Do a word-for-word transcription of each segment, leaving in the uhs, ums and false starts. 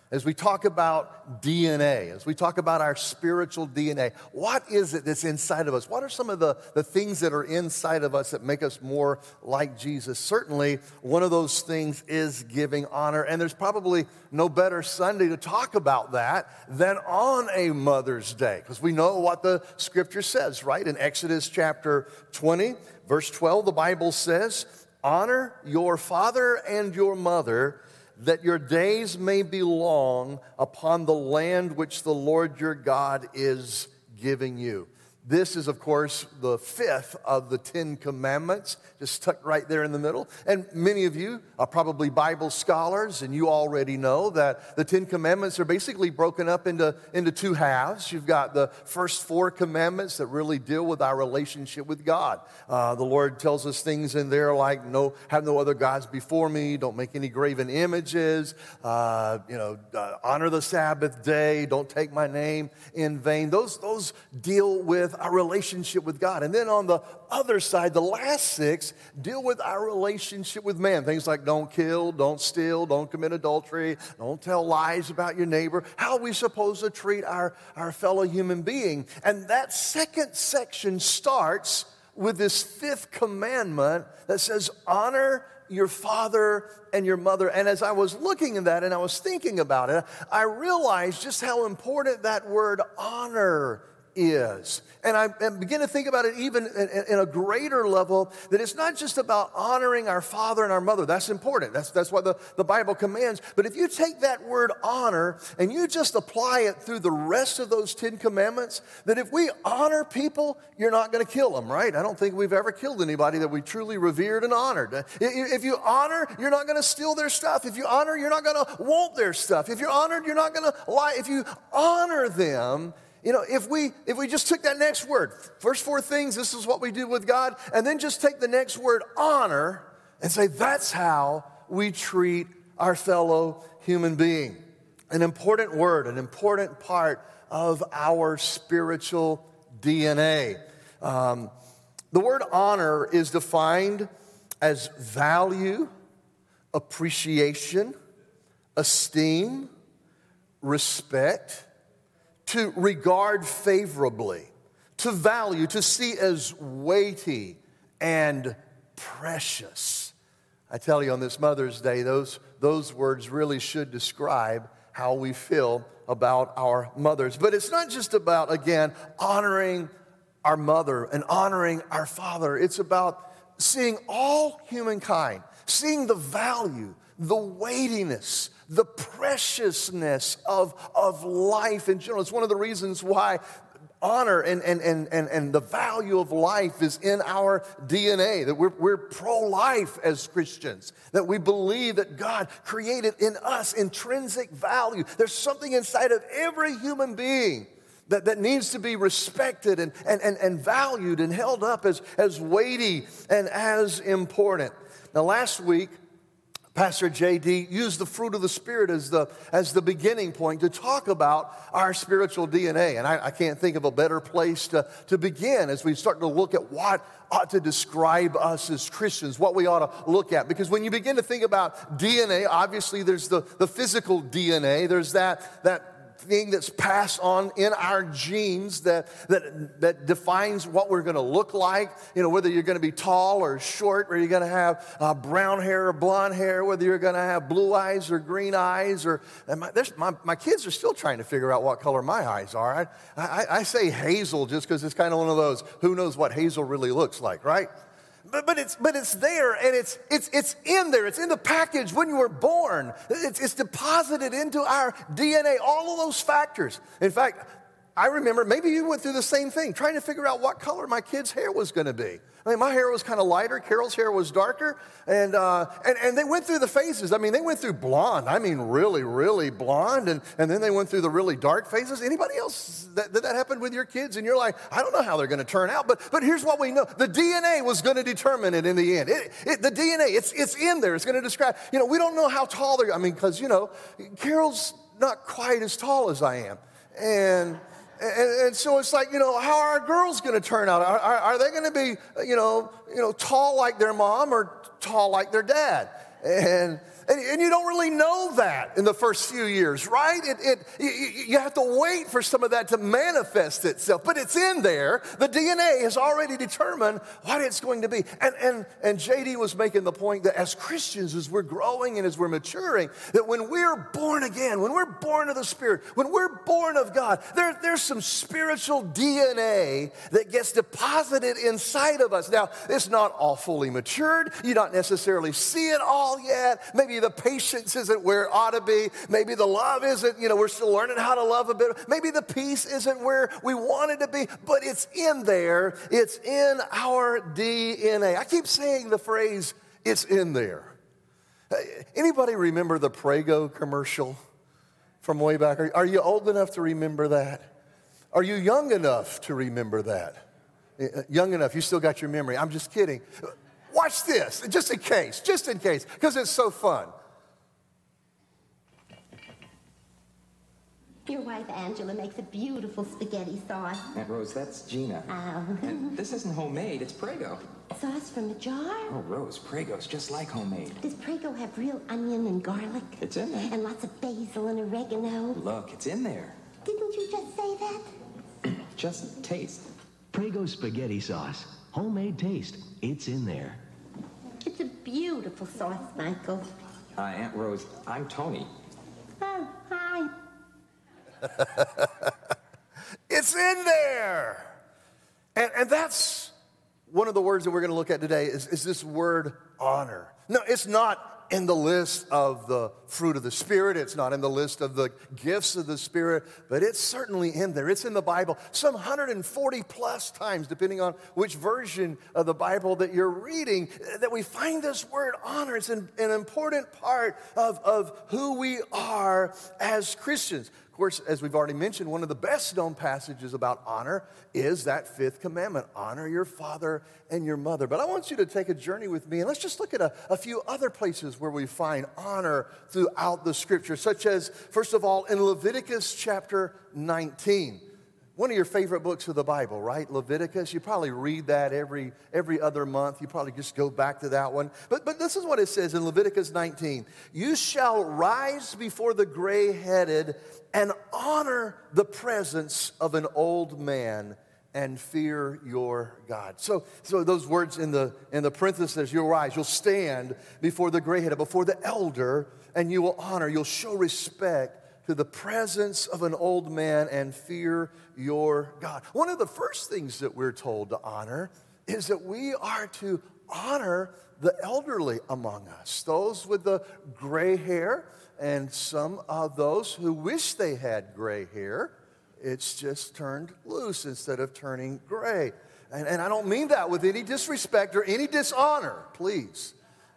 as we talk about D N A, as we talk about our spiritual D N A, what is it that's inside of us? What are some of the, the things that are inside of us that make us more like Jesus? Certainly, one of those things is giving honor, and there's probably no better Sunday to talk about that than on a Mother's Day, because we know what the Scripture says, right? In Exodus chapter twenty, verse twelve, the Bible says, "Honor your father and your mother, that your days may be long upon the land which the Lord your God is giving you." This is, of course, the fifth of the Ten Commandments, just tucked right there in the middle. And many of you are probably Bible scholars, and you already know that the Ten Commandments are basically broken up into, into two halves. You've got the first four commandments that really deal with our relationship with God. Uh, the Lord tells us things in there like, no, have no other gods before me, don't make any graven images, uh, you know, uh, honor the Sabbath day, don't take my name in vain. Those, those deal with our relationship with God. And then on the other side, the last six deal with our relationship with man. Things like don't kill, don't steal, don't commit adultery, don't tell lies about your neighbor. How are we supposed to treat our, our fellow human being? And that second section starts with this fifth commandment that says, honor your father and your mother. And as I was looking at that and I was thinking about it, I realized just how important that word honor is. And I begin to think about it even in a greater level, that it's not just about honoring our father and our mother. That's important. That's, that's what the, the Bible commands. But if you take that word honor and you just apply it through the rest of those Ten Commandments, that if we honor people, you're not going to kill them, right? I don't think we've ever killed anybody that we truly revered and honored. If you honor, you're not going to steal their stuff. If you honor, you're not going to want their stuff. If you're honored, you're not going to lie. If you honor them, you know, if we if we just took that next word, first four things, this is what we do with God, and then just take the next word, honor, and say that's how we treat our fellow human being. An important word, an important part of our spiritual D N A. Um, the word honor is defined as value, appreciation, esteem, respect, to regard favorably, to value, to see as weighty and precious. I tell you, on this Mother's Day, those, those words really should describe how we feel about our mothers. But it's not just about, again, honoring our mother and honoring our father. It's about seeing all humankind, seeing the value, the weightiness, the preciousness of, of life in general. It's one of the reasons why honor and, and, and, and, and the value of life is in our D N A, that we're, we're pro-life as Christians, that we believe that God created in us intrinsic value. There's something inside of every human being that, that needs to be respected and, and, and, and valued and held up as, as weighty and as important. Now, last week, Pastor J D used the fruit of the Spirit as the, as the beginning point to talk about our spiritual D N A. And I, I can't think of a better place to, to begin as we start to look at what ought to describe us as Christians, what we ought to look at. Because when you begin to think about D N A, obviously there's the, the physical D N A. There's that, that thing that's passed on in our genes that, that, that defines what we're going to look like, you know, whether you're going to be tall or short, whether you're going to have uh, brown hair or blonde hair, whether you're going to have blue eyes or green eyes, or and my, my, my kids are still trying to figure out what color my eyes are. I, I, I say hazel just because it's kind of one of those, who knows what hazel really looks like, right? But, but it's but it's there, and it's it's it's in there. It's in the package when you were born. It's, it's deposited into our D N A, all of those factors. In fact, I remember, maybe you went through the same thing, trying to figure out what color my kid's hair was going to be. I mean, my hair was kind of lighter. Carol's hair was darker. And, uh, and and they went through the phases. I mean, they went through blonde. I mean, really, really blonde. And, and then they went through the really dark phases. Anybody else, that, did that happen with your kids? And you're like, I don't know how they're going to turn out. But but here's what we know. The D N A was going to determine it in the end. It, it, the D N A, it's, it's in there. It's going to describe, you know, we don't know how tall they're, I mean, because, you know, Carol's not quite as tall as I am. And... And, and so it's like, you know, how are our girls going to turn out? Are, are, are they going to be, you know, you know, tall like their mom or tall like their dad? And And, and you don't really know that in the first few years, right? It, it, you, you have to wait for some of that to manifest itself. But it's in there. The D N A has already determined what it's going to be. And, and, and J D was making the point that as Christians, as we're growing and as we're maturing, that when we're born again, when we're born of the Spirit, when we're born of God, there, there's some spiritual D N A that gets deposited inside of us. Now, it's not all fully matured. You don't necessarily see it all yet. Maybe the patience isn't where it ought to be. Maybe the love isn't, you know, we're still learning how to love a bit. Maybe the peace isn't where we want it to be, but it's in there. It's in our D N A. I keep saying the phrase, it's in there. Anybody remember the Prego commercial from way back? Are you old enough to remember that? Are you young enough to remember that? Young enough, you still got your memory. I'm just kidding. Watch this, just in case, just in case, because it's so fun. Your wife, Angela, makes a beautiful spaghetti sauce. Aunt Rose, that's Gina. Oh. And this isn't homemade, it's Prego. Sauce from a jar? Oh, Rose, Prego's just like homemade. Does Prego have real onion and garlic? It's in there. And lots of basil and oregano? Look, it's in there. Didn't you just say that? Just taste. Prego spaghetti sauce. Homemade taste. It's in there. It's a beautiful sauce, Michael. Hi, Aunt Rose. I'm Tony. Oh, hi. It's in there. And, and that's one of the words that we're going to look at today is, is this word honor. No, it's not in the list of the fruit of the Spirit. It's not in the list of the gifts of the Spirit, but it's certainly in there. It's in the Bible some one hundred forty plus times, depending on which version of the Bible that you're reading, that we find this word honor. It's an, an important part of, of who we are as Christians. Of course, as we've already mentioned, one of the best known passages about honor is that fifth commandment, honor your father and your mother. But I want you to take a journey with me, and let's just look at a, a few other places where we find honor throughout the Scripture, such as, first of all, in Leviticus chapter nineteen. One of your favorite books of the Bible, right? Leviticus. You probably read that every, every other month. You probably just go back to that one. But, but this is what it says in Leviticus nineteen. You shall rise before the gray-headed and honor the presence of an old man and fear your God. So, so those words in the, in the parentheses, you'll rise, you'll stand before the gray-headed, before the elder, and you will honor, you'll show respect to the presence of an old man and fear your God. One of the first things that we're told to honor is that we are to honor the elderly among us, those with the gray hair, and some of those who wish they had gray hair. It's just turned loose instead of turning gray. And, and I don't mean that with any disrespect or any dishonor, please.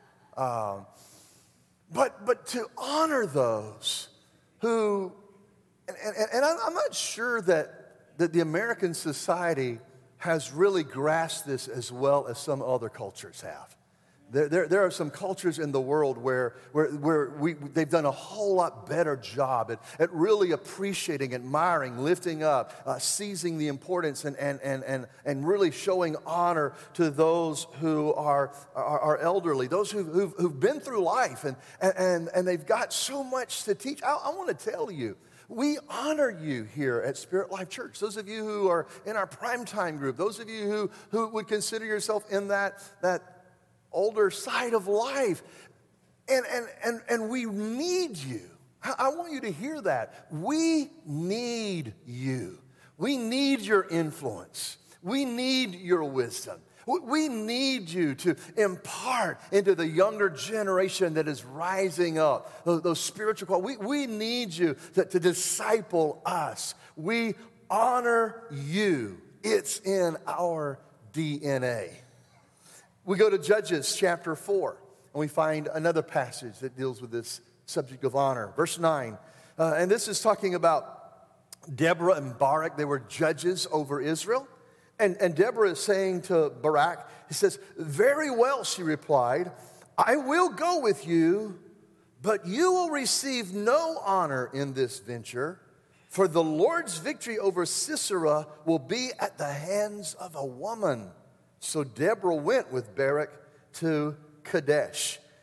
Um, but, but to honor those who, and, and, and I'm not sure that, that the American society has really grasped this as well as some other cultures have. There, there, there are some cultures in the world where, where, where we, they've done a whole lot better job at, at really appreciating, admiring, lifting up, uh, seizing the importance, and, and, and, and, and really showing honor to those who are, are, are elderly, those who've, who've, who've been through life, and, and, and they've got so much to teach. I, I want to tell you, we honor you here at Spirit Life Church. Those of you who are in our primetime group, those of you who, who would consider yourself in that, that older side of life. And, and, and, and we need you. I, I want you to hear that. We need you. We need your influence. We need your wisdom. We need you to impart into the younger generation that is rising up, those, those spiritual qualities. We, we need you to, to disciple us. We honor you. It's in our D N A. We go to Judges chapter four, and we find another passage that deals with this subject of honor. Verse nine, uh, and this is talking about Deborah and Barak. They were judges over Israel. And, and Deborah is saying to Barak, he says, "Very well," she replied, "I will go with you, but you will receive no honor in this venture, for the Lord's victory over Sisera will be at the hands of a woman." So Deborah went with Barak to Kadesh.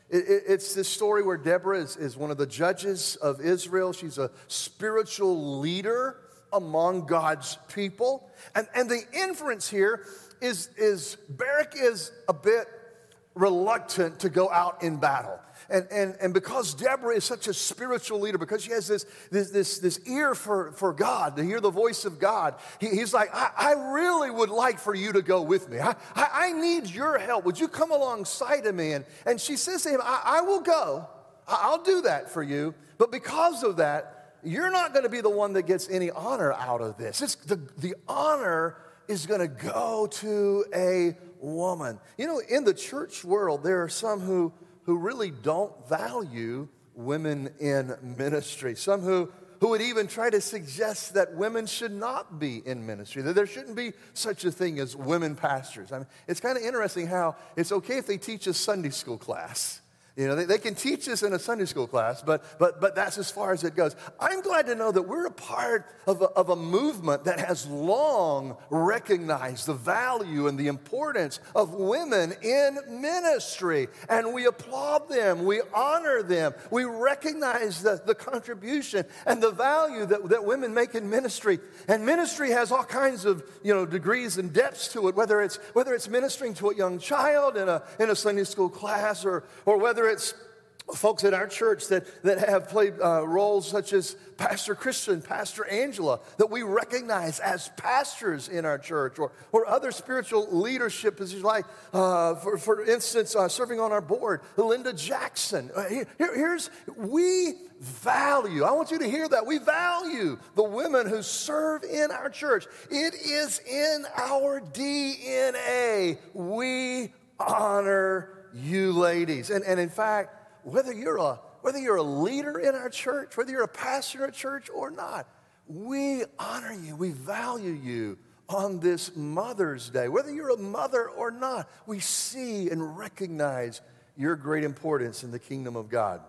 It, it, it's this story where Deborah is, is one of the judges of Israel. She's a spiritual leader among God's people. And, and the inference here is, is Barak is a bit reluctant to go out in battle. And, and, and because Deborah is such a spiritual leader, because she has this, this, this, this ear for, for God, to hear the voice of God, he, he's like, I, I really would like for you to go with me. I, I, I need your help. Would you come alongside of me? And, and she says to him, I, I will go. I, I'll do that for you. But because of that, you're not going to be the one that gets any honor out of this. It's the, the honor is going to go to a woman. You know, in the church world, there are some who who really don't value women in ministry. Some who, who would even try to suggest that women should not be in ministry, that there shouldn't be such a thing as women pastors. I mean, it's kind of interesting how it's okay if they teach a Sunday school class. You know, they, they can teach this in a Sunday school class, but, but, but that's as far as it goes. I'm glad to know that we're a part of a, of a movement that has long recognized the value and the importance of women in ministry. And we applaud them, we honor them, we recognize the, the contribution and the value that, that women make in ministry. And ministry has all kinds of, you know, degrees and depths to it, whether it's, whether it's ministering to a young child in a, in a Sunday school class, or, or whether it's folks at our church that, that have played uh, roles such as Pastor Christian, Pastor Angela, that we recognize as pastors in our church, or, or other spiritual leadership positions, like, uh, for, for instance, uh, serving on our board, Linda Jackson. Uh, here, here's, we value, I want you to hear that, we value the women who serve in our church. It is in our D N A. We honor you ladies. And, and in fact, whether you're a whether you're a leader in our church, whether you're a pastor at church or not, we honor you, we value you on this Mother's Day. Whether you're a mother or not, we see and recognize your great importance in the kingdom of God.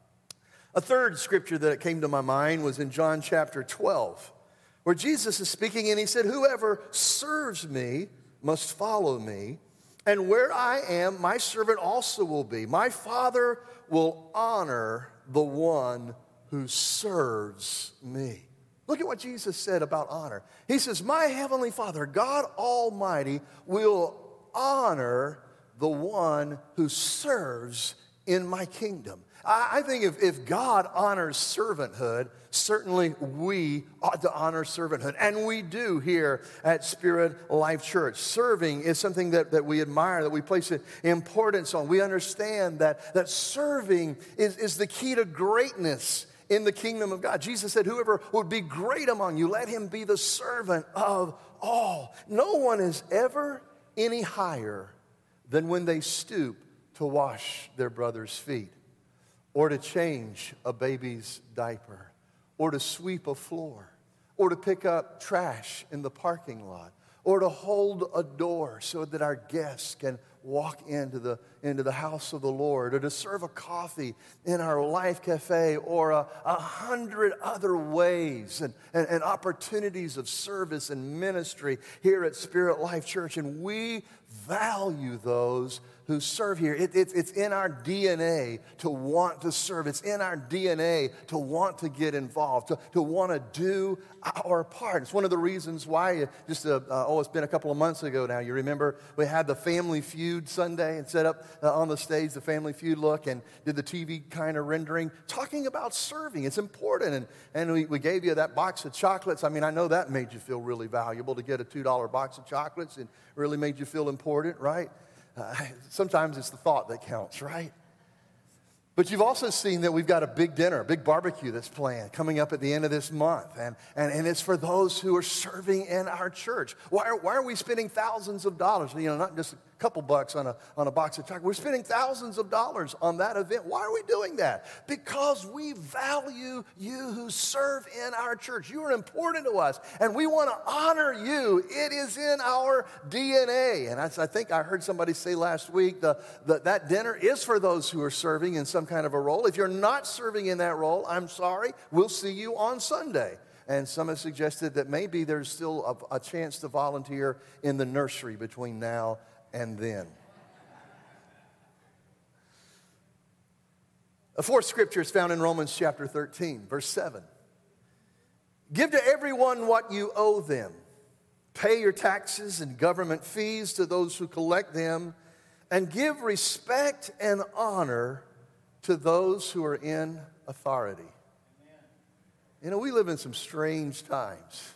A third scripture that came to my mind was in John chapter twelve, where Jesus is speaking and he said, whoever serves me must follow me. And where I am, my servant also will be. My Father will honor the one who serves me. Look at what Jesus said about honor. He says, my heavenly Father, God Almighty, will honor the one who serves in my kingdom. I think if, if God honors servanthood, certainly we ought to honor servanthood. And we do here at Spirit Life Church. Serving is something that, that we admire, that we place importance on. We understand that, that serving is, is the key to greatness in the kingdom of God. Jesus said, whoever would be great among you, let him be the servant of all. No one is ever any higher than when they stoop to wash their brother's feet, or to change a baby's diaper, or to sweep a floor, or to pick up trash in the parking lot, or to hold a door so that our guests can walk into the, into the house of the Lord, or to serve a coffee in our Life Cafe, or a, a hundred other ways and, and, and opportunities of service and ministry here at Spirit Life Church. And we value those who serve here. It, it, it's in our D N A to want to serve. It's in our D N A to want to get involved, to, to want to do our part. It's one of the reasons why, just a, uh, oh, it's been a couple of months ago now, you remember we had the Family Feud Sunday and set up uh, on the stage the Family Feud look and did the T V kind of rendering, talking about serving. It's important. And, and we, we gave you that box of chocolates. I mean, I know that made you feel really valuable to get a two dollar box of chocolates. It really made you feel important, right? Uh, sometimes it's the thought that counts, right? But you've also seen that we've got a big dinner, a big barbecue that's planned coming up at the end of this month. And, and, and it's for those who are serving in our church. Why are, why are we spending thousands of dollars? You know, not just a couple bucks on a, on a box of chocolate. We're spending thousands of dollars on that event. Why are we doing that? Because we value you who serve in our church. You are important to us, and we want to honor you. It is in our D N A. And I, I think I heard somebody say last week the, the, that dinner is for those who are serving in some kind of a role. If you're not serving in that role, I'm sorry. We'll see you on Sunday. And some have suggested that maybe there's still a, a chance to volunteer in the nursery between now and then. The fourth scripture is found in Romans chapter thirteen, verse seven. Give to everyone what you owe them. Pay your taxes and government fees to those who collect them, and give respect and honor to those who are in authority. Amen. You know, we live in some strange times.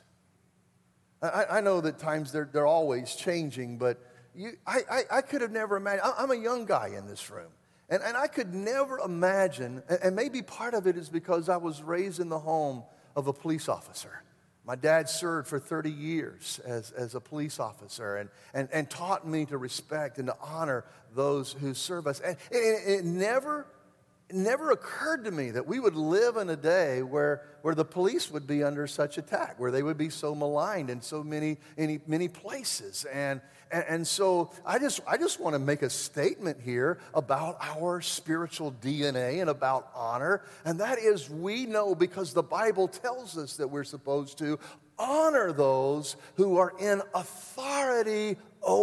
I, I know that times they're, they're always changing, but you, I, I, I could have never imagined. I'm a young guy in this room, and, and I could never imagine, and, and maybe part of it is because I was raised in the home of a police officer. My dad served for thirty years as, as a police officer and, and, and taught me to respect and to honor those who serve us. And it, it never, it never occurred to me that we would live in a day where, where the police would be under such attack, where they would be so maligned in so many, many, many places. And, and, and so I just, I just want to make a statement here about our spiritual D N A and about honor. And that is, we know because the Bible tells us that we're supposed to honor those who are in authority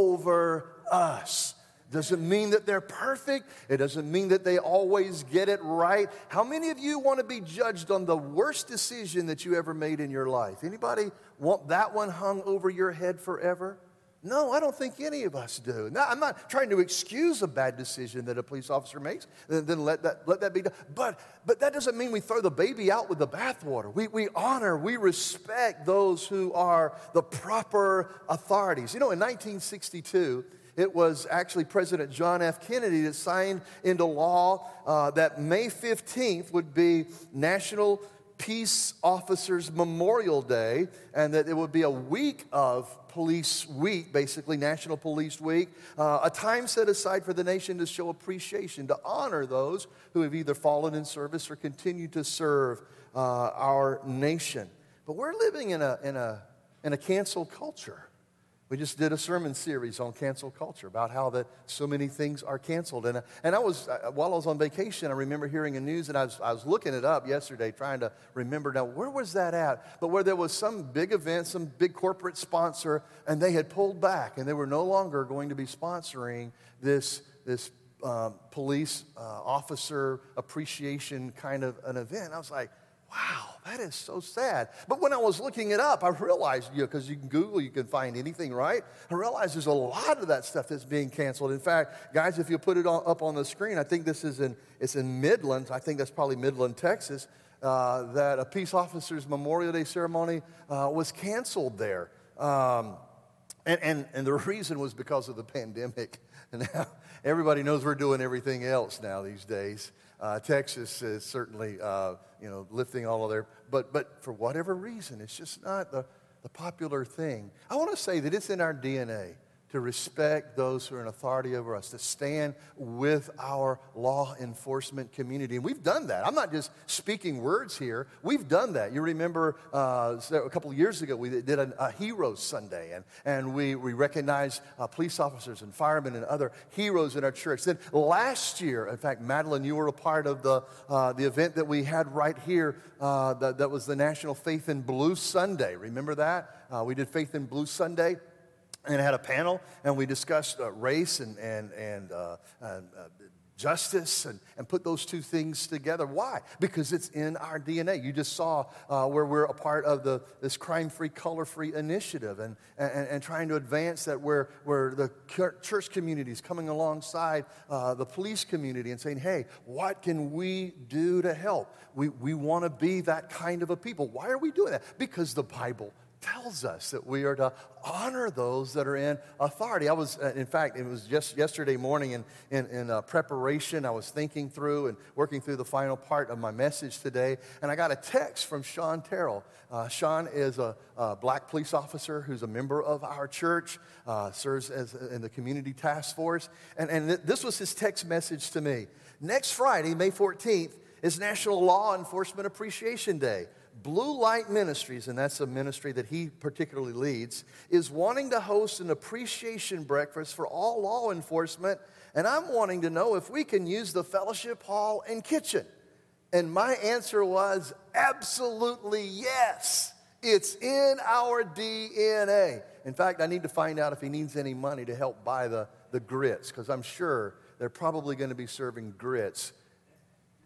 over us. Doesn't mean that they're perfect. It doesn't mean that they always get it right. How many of you want to be judged on the worst decision that you ever made in your life? Anybody want that one hung over your head forever? No, I don't think any of us do. Now, I'm not trying to excuse a bad decision that a police officer makes, then, then let that let that be done. But, but that doesn't mean we throw the baby out with the bathwater. We, we honor, we respect those who are the proper authorities. You know, in nineteen sixty-two, it was actually President John F. Kennedy that signed into law uh, that May fifteenth would be National Peace Officers Memorial Day, and that it would be a week of Police Week, basically National Police Week, uh, a time set aside for the nation to show appreciation, to honor those who have either fallen in service or continue to serve uh, our nation. But we're living in a, in a, in a cancel culture. We just did a sermon series on cancel culture about how that so many things are canceled. And, and I was, while I was on vacation, I remember hearing the news, and I was, I was looking it up yesterday, trying to remember now, where was that at? But where there was some big event, some big corporate sponsor, and they had pulled back, and they were no longer going to be sponsoring this, this um, police uh, officer appreciation kind of an event. I was like, wow, that is so sad. But when I was looking it up, I realized, you know, because you can Google, you can find anything, right? I realized there's a lot of that stuff that's being canceled. In fact, guys, if you put it on, up on the screen, I think this is in, it's in Midland. I think that's probably Midland, Texas, uh, that a Peace Officers Memorial Day ceremony uh, was canceled there. Um, and, and, and the reason was because of the pandemic. And now everybody knows we're doing everything else now these days. Uh, Texas is certainly, uh, you know, lifting all of their, but but for whatever reason, it's just not the, the popular thing. I want to say that it's in our D N A to respect those who are in authority over us, to stand with our law enforcement community. And we've done that. I'm not just speaking words here. We've done that. You remember uh, a couple of years ago, we did a, a Heroes Sunday, and, and we, we recognized uh, police officers and firemen and other heroes in our church. Then last year, in fact, Madeline, you were a part of the, uh, the event that we had right here uh, that, that was the National Faith in Blue Sunday. Remember that? Uh, we did Faith in Blue Sunday. And had a panel, and we discussed uh, race and, and, and, uh, and uh, justice and, and put those two things together. Why? Because it's in our D N A. You just saw uh, where we're a part of the this crime-free, color-free initiative and, and, and trying to advance that where, where the church community is coming alongside uh, the police community and saying, hey, what can we do to help? We, we want to be that kind of a people. Why are we doing that? Because the Bible tells us that we are to honor those that are in authority. I was, uh, in fact, it was just yesterday morning in, in, in uh, preparation, I was thinking through and working through the final part of my message today, and I got a text from Sean Terrell. Uh, Sean is a, a black police officer who's a member of our church, uh, serves as in the community task force, and, and th- this was his text message to me. Next Friday, May fourteenth, is National Law Enforcement Appreciation Day. Blue Light Ministries, and that's a ministry that he particularly leads, is wanting to host an appreciation breakfast for all law enforcement, and I'm wanting to know if we can use the fellowship hall and kitchen. And my answer was absolutely yes. It's in our D N A. In fact, I need to find out if he needs any money to help buy the, the grits, because I'm sure they're probably going to be serving grits.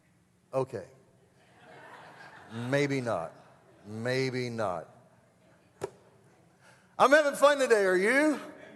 Okay. Maybe not. Maybe not. I'm having fun today, are you?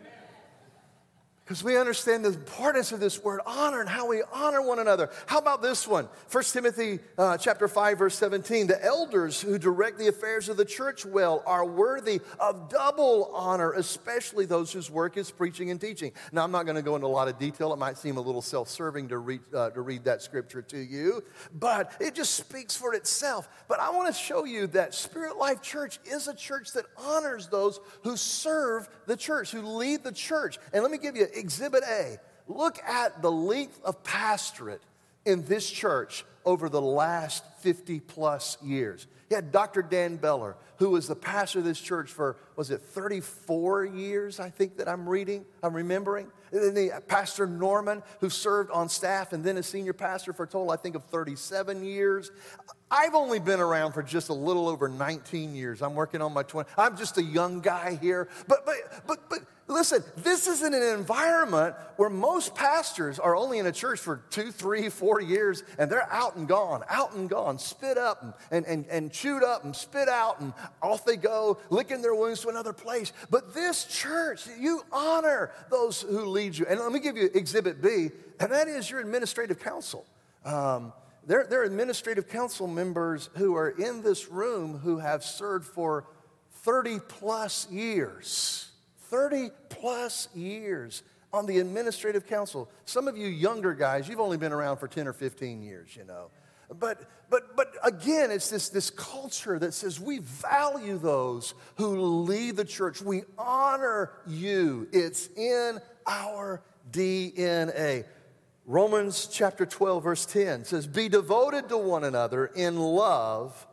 Because we understand the importance of this word honor and how we honor one another. How about this one? First Timothy uh, chapter five, verse seventeen. The elders who direct the affairs of the church well are worthy of double honor, especially those whose work is preaching and teaching. Now, I'm not going to go into a lot of detail. It might seem a little self-serving to read, uh, to read that scripture to you, but it just speaks for itself. But I want to show you that Spirit Life Church is a church that honors those who serve the church, who lead the church. And let me give you Exhibit A. Look at the length of pastorate in this church over the last fifty plus years. You had Doctor Dan Beller, who was the pastor of this church for, was it thirty-four years, I think that I'm reading, I'm remembering. And then the Pastor Norman, who served on staff and then as senior pastor for a total, I think, of thirty-seven years. I've only been around for just a little over nineteen years. I'm working on my twenty. I'm just a young guy here. But, but, but, but, listen, this is in an environment where most pastors are only in a church for two, three, four years, and they're out and gone, out and gone, spit up and, and, and, and chewed up and spit out, and off they go, licking their wounds to another place. But this church, you honor those who lead you. And let me give you Exhibit B, and that is your administrative council. Um, there, there are administrative council members who are in this room who have served for thirty plus years. thirty plus years on the administrative council. Some of you younger guys, you've only been around for ten or fifteen years, you know. But but but again, it's this, this culture that says we value those who lead the church. We honor you. It's in our D N A. Romans chapter twelve, verse ten says, be devoted to one another in love,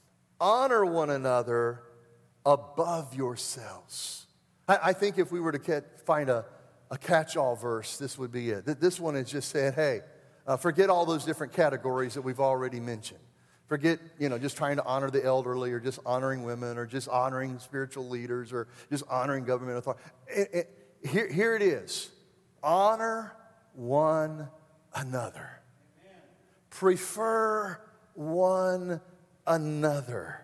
honor one another above yourselves. I think if we were to get, find a, a catch-all verse, this would be it. This one is just saying, hey, uh, forget all those different categories that we've already mentioned. Forget, you know, just trying to honor the elderly or just honoring women or just honoring spiritual leaders or just honoring government authority. It, it, here, here it is. Honor one another. Amen. Prefer one another.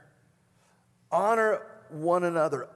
Honor one another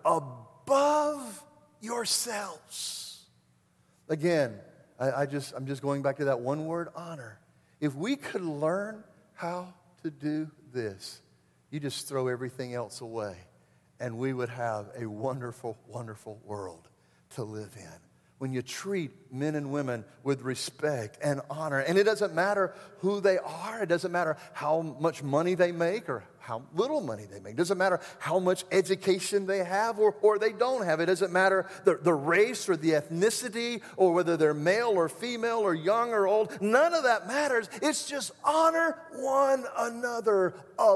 above yourselves. Again, I, I just, I'm just going back to that one word, honor. If we could learn how to do this, you just throw everything else away, and we would have a wonderful, wonderful world to live in. When you treat men and women with respect and honor, and it doesn't matter who they are, it doesn't matter how much money they make or how little money they make. It doesn't matter how much education they have or, or they don't have. It doesn't matter the, the race or the ethnicity or whether they're male or female or young or old. None of that matters. It's just honor one another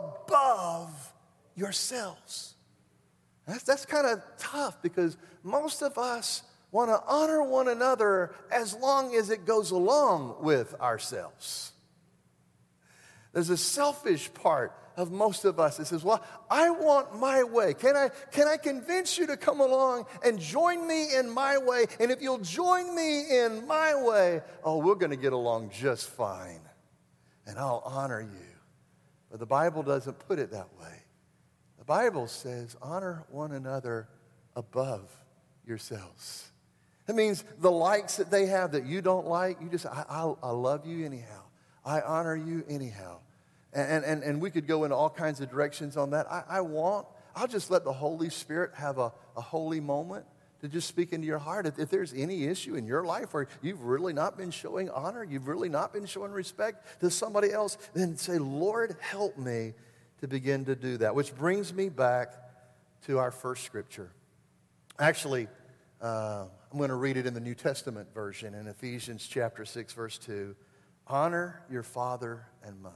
above yourselves. That's, that's kind of tough because most of us want to honor one another as long as it goes along with ourselves. There's a selfish part of most of us that says, well, I want my way. Can I, can I convince you to come along and join me in my way? And if you'll join me in my way, oh, we're going to get along just fine. And I'll honor you. But the Bible doesn't put it that way. The Bible says, honor one another above yourselves. That means the likes that they have that you don't like, you just, I, I, I love you anyhow. I honor you anyhow. And, and, and we could go in all kinds of directions on that. I, I want, I'll just let the Holy Spirit have a, a holy moment to just speak into your heart. If, if there's any issue in your life where you've really not been showing honor, you've really not been showing respect to somebody else, then say, Lord, help me to begin to do that. Which brings me back to our first scripture. Actually, uh, I'm going to read it in the New Testament version in Ephesians chapter six, verse two. Honor your father and mother.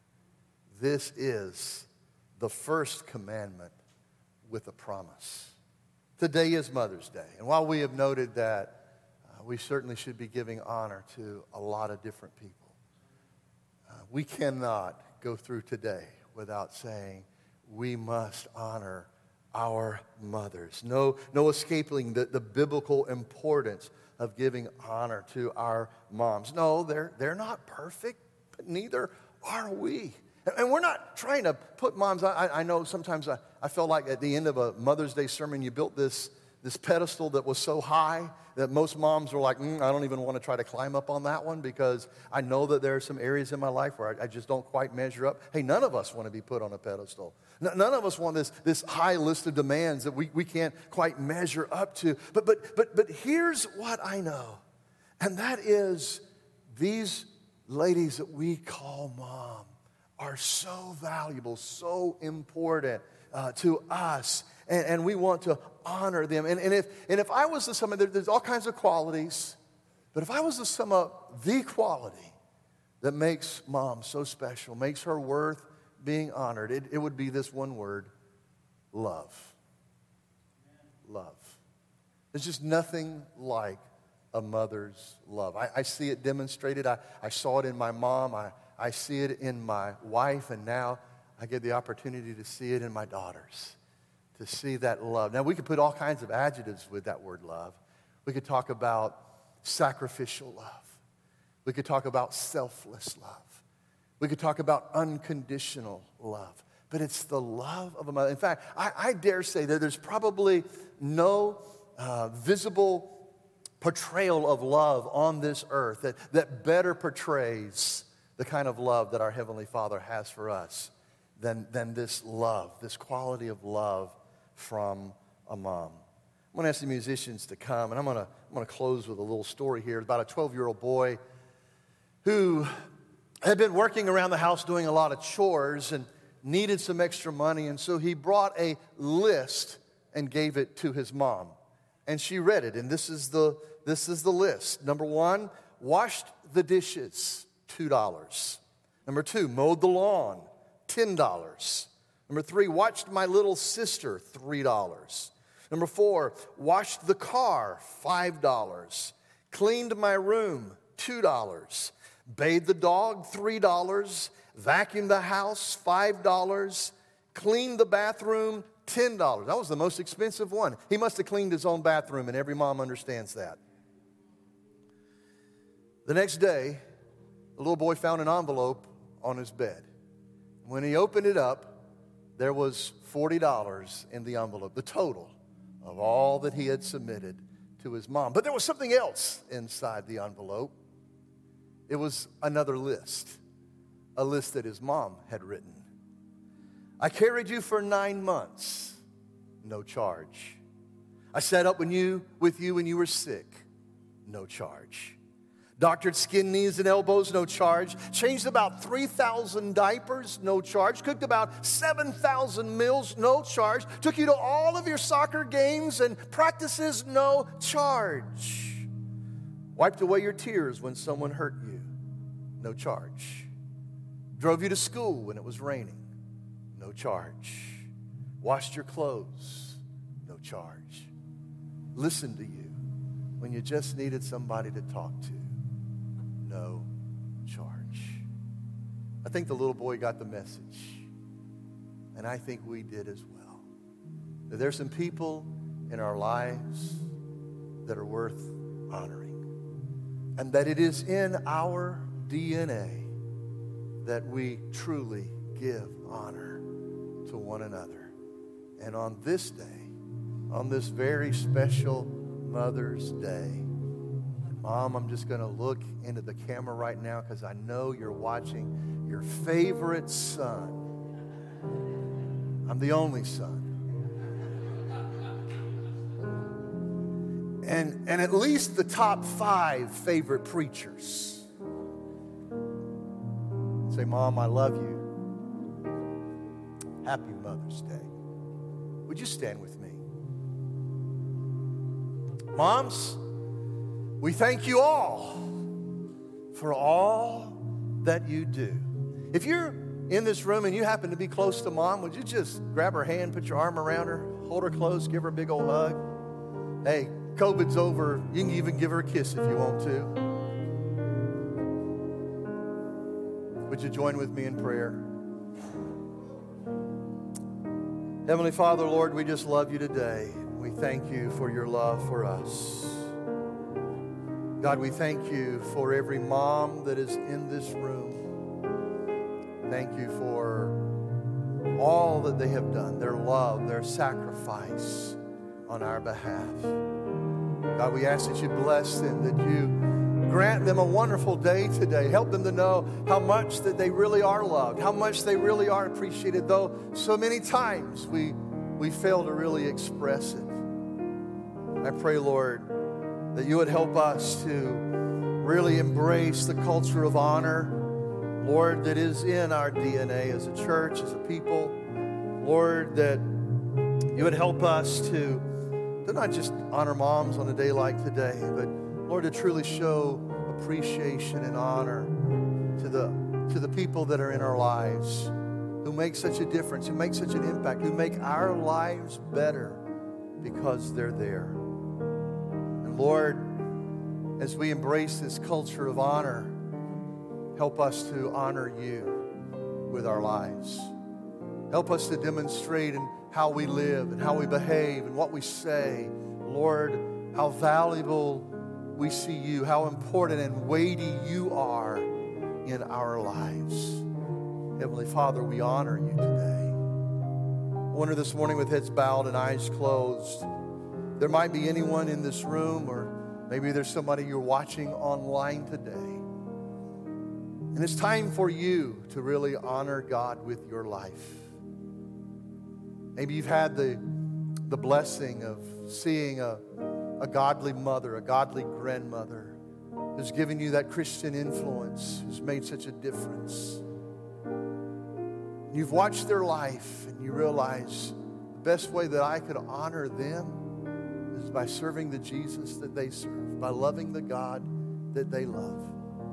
This is the first commandment with a promise. Today is Mother's Day. And while we have noted that uh, we certainly should be giving honor to a lot of different people, uh, we cannot go through today without saying we must honor our mothers. No, no escaping the, the biblical importance of giving honor to our moms. No, they're, they're not perfect, but neither are we? And we're not trying to put moms, I, I know sometimes I, I felt like at the end of a Mother's Day sermon, you built this, this pedestal that was so high that most moms were like, mm, I don't even want to try to climb up on that one because I know that there are some areas in my life where I, I just don't quite measure up. Hey, none of us want to be put on a pedestal. N- none of us want this, this high list of demands that we, we can't quite measure up to. But, but, but, but here's what I know, and that is these ladies that we call mom are so valuable, so important uh, to us, and, and we want to honor them. And, and, if, and if I was to sum up, there, there's all kinds of qualities, but if I was to sum up the quality that makes mom so special, makes her worth being honored, it, it would be this one word: love. Love. There's just nothing like a mother's love. I, I see it demonstrated. I, I saw it in my mom. I, I see it in my wife, and now I get the opportunity to see it in my daughters, to see that love. Now, we could put all kinds of adjectives with that word love. We could talk about sacrificial love. We could talk about selfless love. We could talk about unconditional love. But it's the love of a mother. In fact, I, I dare say that there's probably no uh, visible portrayal of love on this earth that, that better portrays the kind of love that our Heavenly Father has for us than, than this love, this quality of love from a mom. I'm going to ask the musicians to come, and I'm going to, I'm going to close with a little story here about a twelve-year-old boy who had been working around the house doing a lot of chores and needed some extra money, and so he brought a list and gave it to his mom. And she read it, and this is the, this is the list. Number one, washed the dishes, two dollars. Number two, mowed the lawn, ten dollars. Number three, watched my little sister, three dollars. Number four, washed the car, five dollars. Cleaned my room, two dollars. Bathed the dog, three dollars. Vacuumed the house, five dollars. Cleaned the bathroom, ten dollars. That was the most expensive one. He must have cleaned his own bathroom, and every mom understands that. The next day, the little boy found an envelope on his bed. When he opened it up, there was forty dollars in the envelope, the total of all that he had submitted to his mom. But there was something else inside the envelope. It was another list, a list that his mom had written. I carried you for nine months, no charge. I sat up when you, with you when you were sick, no charge. Doctored skin, knees, and elbows, no charge. Changed about three thousand diapers, no charge. Cooked about seven thousand meals, no charge. Took you to all of your soccer games and practices, no charge. Wiped away your tears when someone hurt you, no charge. Drove you to school when it was raining, no charge. Washed your clothes, no charge. Listened to you when you just needed somebody to talk to, no charge. I think the little boy got the message, and I think we did as well. That there's some people in our lives that are worth honoring, and that it is in our D N A that we truly give honor to one another. And on this day, on this very special Mother's Day, Mom, I'm just going to look into the camera right now because I know you're watching your favorite son. I'm the only son. And, and at least the top five favorite preachers. Say, Mom, I love you. Happy Mother's Day. Would you stand with me? Moms, we thank you all for all that you do. If you're in this room and you happen to be close to Mom, would you just grab her hand, put your arm around her, hold her close, give her a big old hug? Hey, COVID's over. You can even give her a kiss if you want to. Would you join with me in prayer? Heavenly Father, Lord, we just love you today. We thank you for your love for us. God, we thank you for every mom that is in this room. thank you for all that they have done, their love, their sacrifice on our behalf. God, we ask that you bless them, that you grant them a wonderful day today. Help them to know how much that they really are loved, how much they really are appreciated, though so many times we, we fail to really express it. I pray, Lord, that you would help us to really embrace the culture of honor, Lord, that is in our D N A as a church, as a people. Lord, that you would help us to, to not just honor moms on a day like today, but Lord, to truly show appreciation and honor to the, to the people that are in our lives, who make such a difference, who make such an impact, who make our lives better because they're there. And Lord, as we embrace this culture of honor, help us to honor you with our lives. Help us to demonstrate in how we live and how we behave and what we say. Lord, how valuable we see you, how important and weighty you are in our lives. Heavenly Father, we honor you today. I wonder this morning, with heads bowed and eyes closed, there might be anyone in this room, or maybe there's somebody you're watching online today. And it's time for you to really honor God with your life. Maybe you've had the, the blessing of seeing a, a godly mother, a godly grandmother who's given you that Christian influence, who's made such a difference. You've watched their life and you realize the best way that I could honor them is by serving the Jesus that they serve, by loving the God that they love.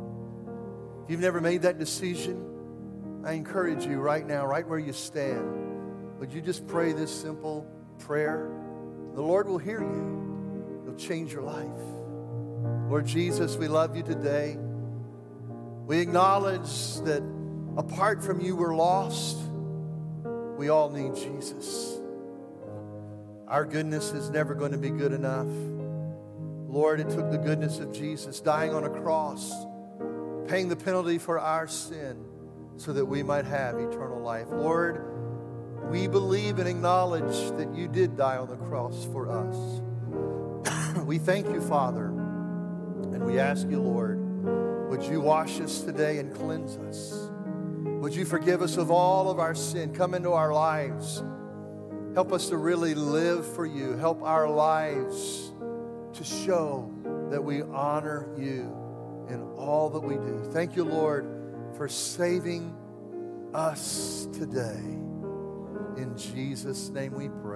If you've never made that decision, I encourage you right now, right where you stand, would you just pray this simple prayer? The Lord will hear you. He'll change your life. Lord Jesus, we love you today. We acknowledge that apart from you, we're lost. We all need Jesus. Our goodness is never going to be good enough. Lord, it took the goodness of Jesus dying on a cross, paying the penalty for our sin so that we might have eternal life. Lord, we believe and acknowledge that you did die on the cross for us. We thank you, Father, and we ask you, Lord, would you wash us today and cleanse us? Would you forgive us of all of our sin? Come into our lives. Help us to really live for you. Help our lives to show that we honor you in all that we do. Thank you, Lord, for saving us today. In Jesus' name we pray.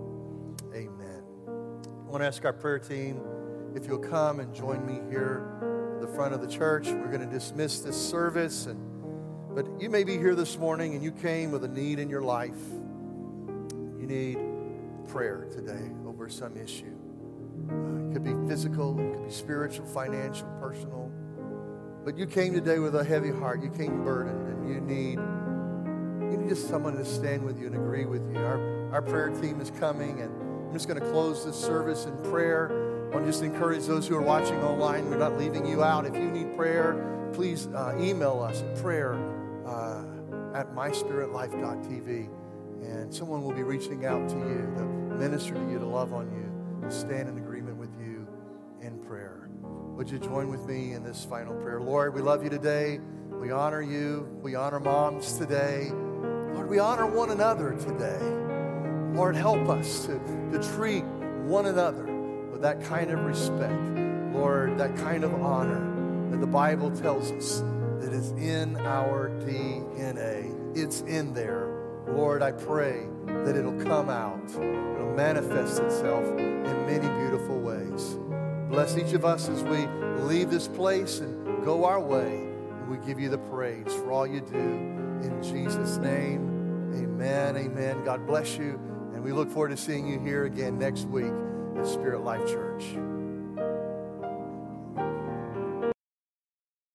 Amen. I want to ask our prayer team if you'll come and join me here at the front of the church. We're going to dismiss this service, and but you may be here this morning and you came with a need in your life. You need prayer today over some issue. Uh, it could be physical, it could be spiritual, financial, personal. But you came today with a heavy heart. You came burdened, and you need, you need just someone to stand with you and agree with you. Our, our prayer team is coming, and I'm just going to close this service in prayer. I want to just encourage those who are watching online. We're not leaving you out. If you need prayer, please uh, email us at prayer uh, at my spirit life dot t v, and someone will be reaching out to you to minister to you, to love on you, to stand in agreement with you in prayer. Would you join with me in this final prayer? Lord, we love you today. We honor you. We honor moms today. Lord, we honor one another today. Lord, help us to, to treat one another with that kind of respect. Lord, that kind of honor that the Bible tells us that is in our D N A. It's in there. Lord, I pray that it'll come out. It'll manifest itself in many beautiful ways. Bless each of us as we leave this place and go our way. And we give you the praise for all you do. In Jesus' name, amen, amen. God bless you. And we look forward to seeing you here again next week at Spirit Life Church.